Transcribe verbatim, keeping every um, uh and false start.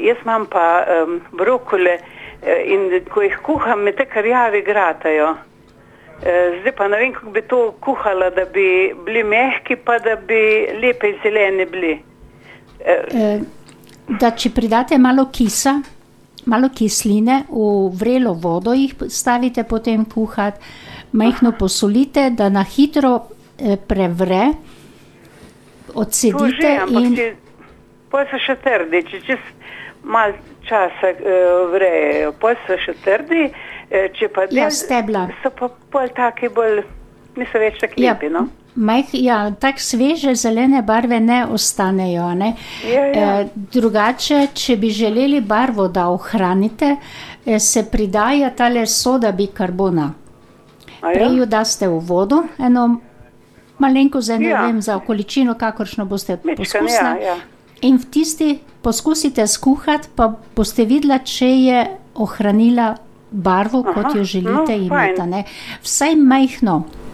jaz imam pa um, brokole in ko jih kuham, me te karjavi gratajo. Zdaj pa ne vem, kako bi to kuhala, da bi bili mehki, pa da bi lepe zelene bili. Da če pridate malo kisa, malo kisline, v vrelo vodo jih stavite potem kuhati, majhno posolite, da na hitro prevre, odsedite. To že, ampak in... če, poj so še trdi, če čez malo časa uh, vrejejo, poj so še trdi, uh, če pa del, ja, stebla. So pa pol taki bolj, niso več tak lepi, ja. no? Majh, ja, tak sveže zelene barve ne ostanejo, ne? Ja, ja. E, drugače, če bi želeli barvo, da ohranite, e, se pridaja tale soda bikarbona. Ja? Prej jo daste v vodo, eno malenko, zdaj ne ja. vem za količino, kakršno boste Mičkan, poskusili. ja, ja. In v tisti poskusite skuhati, pa boste videla, če je ohranila barvo, Aha, kot jo želite no, imeti. Ne? Vsaj majhno.